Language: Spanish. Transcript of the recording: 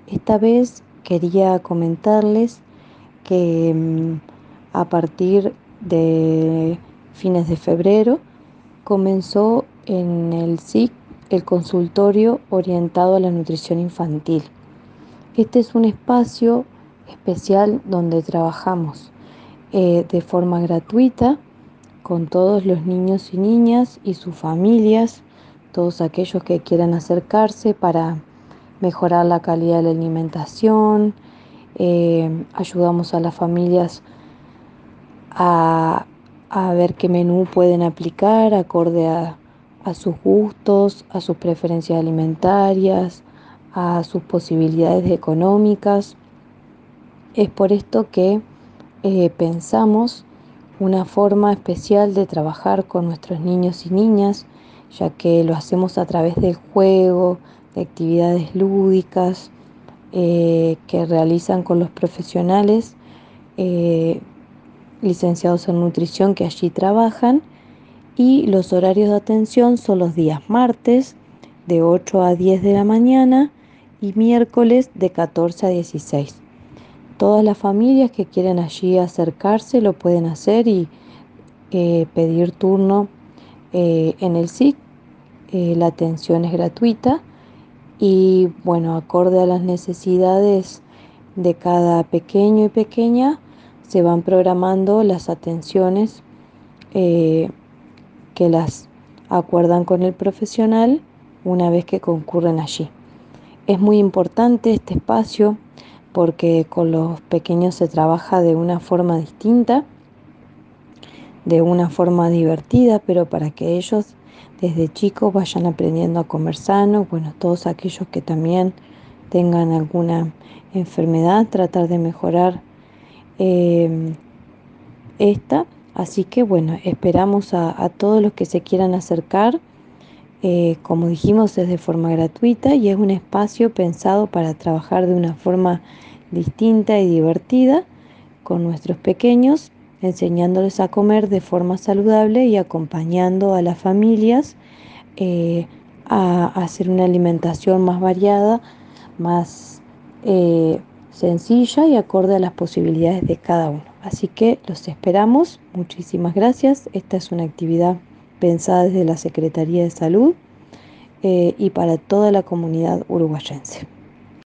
Esta vez quería comentarles que a partir de fines de febrero comenzó en el SIC el consultorio orientado a la nutrición infantil. Este es un espacio especial donde trabajamos de forma gratuita con todos los niños y niñas y sus familias, todos aquellos que quieran acercarse para mejorar la calidad de la alimentación. Ayudamos a las familias a, a ver qué menú pueden aplicar acorde a sus gustos, a sus preferencias alimentarias, a sus posibilidades económicas. Es por esto que pensamos una forma especial de trabajar con nuestros niños y niñas, ya que lo hacemos a través del juego, de actividades lúdicas que realizan con los profesionales eh, licenciados en nutrición que allí trabajan, y los horarios de atención son los días martes de 8 a 10 de la mañana y miércoles de 14 a 16. Todas las familias que quieren allí acercarse lo pueden hacer y pedir turno en el SIC. La atención es gratuita y bueno, acorde a las necesidades de cada pequeño y pequeña, se van programando las atenciones eh, que las acuerdan con el profesional una vez que concurren allí. Es muy importante este espacio porque con los pequeños se trabaja de una forma distinta, de una forma divertida, pero para que ellos desde chicos vayan aprendiendo a comer sano. Bueno, todos aquellos que también tengan alguna enfermedad, tratar de mejorar eh, esta. Así que bueno, esperamos a todos los que se quieran acercar. Como dijimos, es de forma gratuita y es un espacio pensado para trabajar de una forma distinta y divertida con nuestros pequeños, enseñándoles a comer de forma saludable y acompañando a las familias eh, a hacer una alimentación más variada, más sencilla y acorde a las posibilidades de cada uno. Así que los esperamos. Muchísimas gracias. Esta es una actividad pensada desde la Secretaría de Salud y para toda la comunidad uruguayense.